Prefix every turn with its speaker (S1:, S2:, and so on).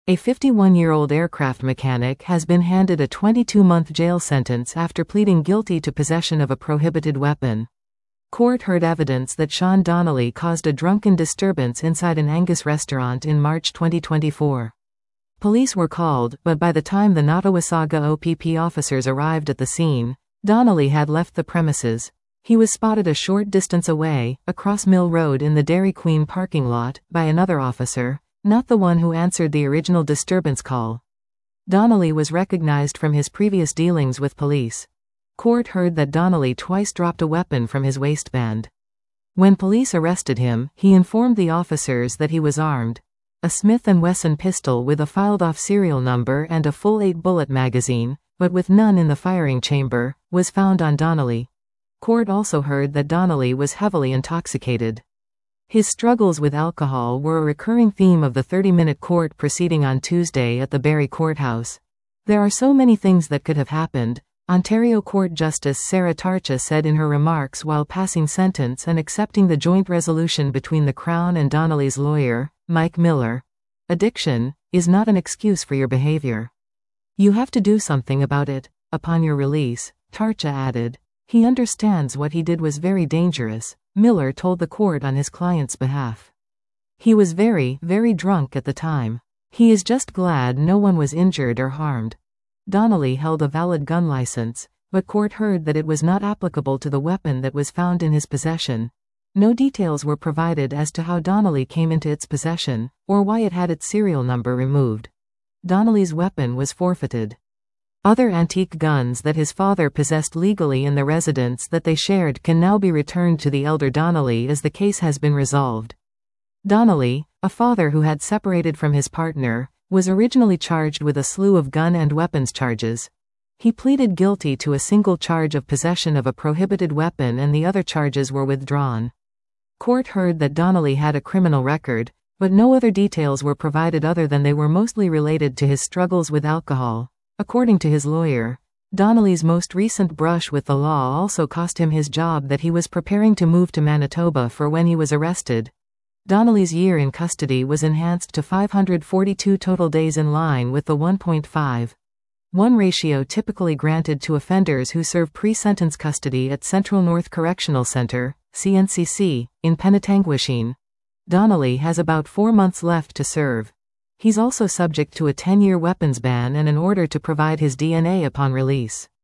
S1: A 51-year-old aircraft mechanic has been handed a 22-month jail sentence after pleading guilty to possession of a prohibited weapon. Court heard evidence that Sean Donnelly caused a drunken disturbance inside an Angus restaurant in March 2024. Police were called, but by the time the Nottawasaga OPP officers arrived at the scene, Donnelly had left the premises. He was spotted a short distance away, across Mill Road in the Dairy Queen parking lot, by another officer, not the one who answered the original disturbance call. Donnelly was recognized from his previous dealings with police. Court heard that Donnelly twice dropped a weapon from his waistband. When police arrested him, he informed the officers that he was armed. A Smith & Wesson pistol with a filed-off serial number and a full 8-bullet magazine, but with none in the firing chamber, was found on Donnelly. Court also heard that Donnelly was heavily intoxicated. His struggles with alcohol were a recurring theme of the 30-minute court proceeding on Tuesday at the Barrie Courthouse. There are so many things that could have happened, Ontario Court Justice Sarah Tarcha said in her remarks while passing sentence and accepting the joint resolution between the Crown and Donnelly's lawyer, Mike Miller. Addiction is not an excuse for your behavior. You have to do something about it. Upon your release, Tarcha added. He understands what he did was very dangerous, Miller told the court on his client's behalf. He was very, very drunk at the time. He is just glad no one was injured or harmed. Donnelly held a valid gun license, but court heard that it was not applicable to the weapon that was found in his possession. No details were provided as to how Donnelly came into its possession, or why it had its serial number removed. Donnelly's weapon was forfeited. Other antique guns that his father possessed legally in the residence that they shared can now be returned to the elder Donnelly as the case has been resolved. Donnelly, a father who had separated from his partner, was originally charged with a slew of gun and weapons charges. He pleaded guilty to a single charge of possession of a prohibited weapon and the other charges were withdrawn. Court heard that Donnelly had a criminal record, but no other details were provided other than they were mostly related to his struggles with alcohol. According to his lawyer, Donnelly's most recent brush with the law also cost him his job that he was preparing to move to Manitoba for when he was arrested. Donnelly's year in custody was enhanced to 542 total days in line with the 1.5:1 ratio typically granted to offenders who serve pre-sentence custody at Central North Correctional Center, CNCC, in Penetanguishene. Donnelly has about 4 months left to serve. He's also subject to a 10-year weapons ban and an order to provide his DNA upon release.